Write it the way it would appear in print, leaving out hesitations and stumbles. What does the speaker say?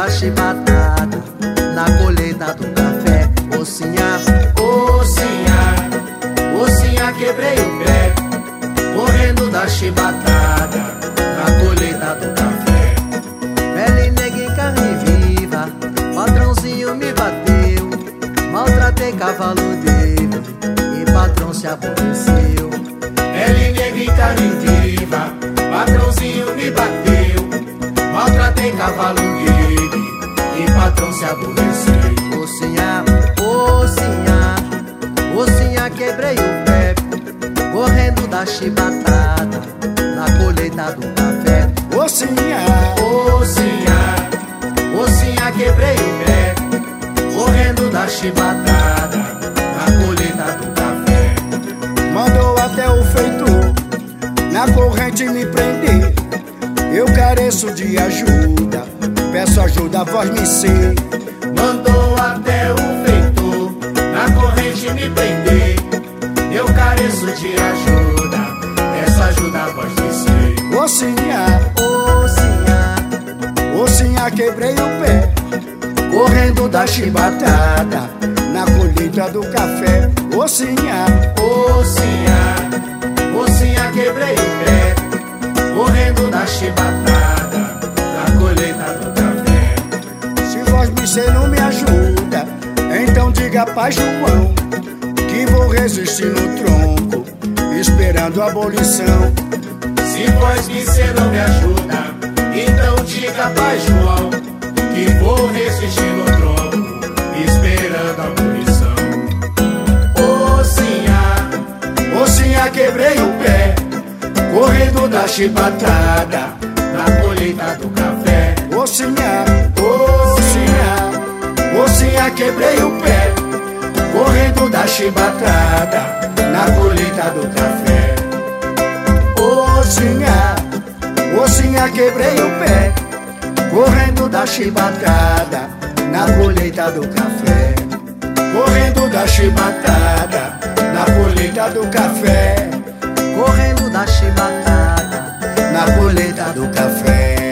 da chibatada, na colheita do café. Ocinha, Ocinha, Ocinha, quebrei o pé, correndo da chibatada, na colheita do café. pele negra em carne viva, patrãozinho me bateu. Maltratei cavalo dele e patrão se aborreceu. Pele negra e carne viva, patrãozinho me bateu. Maltratei cavalo dele e patrão se aborreceu. Ocinha, Ocinha, Ocinha, quebrei o pé, correndo da chibatada, na colheita do café. Ocinha, Ocinha, Ocinha, quebrei o pé, correndo da chibatada, na colheita do café. mandou até o feitor na corrente me prender. Eu careço de ajuda, peço ajuda, voz me ser. Mandou até o feitor na corrente me prender. Eu careço de ajuda, peço ajuda a voz de ser. Ocinha, Ocinha, Ocinha, quebrei o pé, correndo da chibatada, na colheita do café. Ocinha, Ocinha, Ocinha, quebrei o pé, correndo da chibatada, na colheita do café. se voz me ser não me ajuda, então diga pai João que vou resistir no tronco, esperando a abolição. Se voz que cê não me ajuda, então diga pai João que vou resistir no tronco, esperando a abolição. Ocinha, Ocinha, quebrei o pé, correndo da chibatada, na colheita do café. Ocinha, Ocinha, Ocinha, quebrei o pé, correndo da chibatada, na colheita do café. Ocinha, Ocinha, quebrei o pé, correndo da chibatada, na colheita do café. Correndo da chibatada, na colheita do café. correndo da chibatada, Na colheita do café.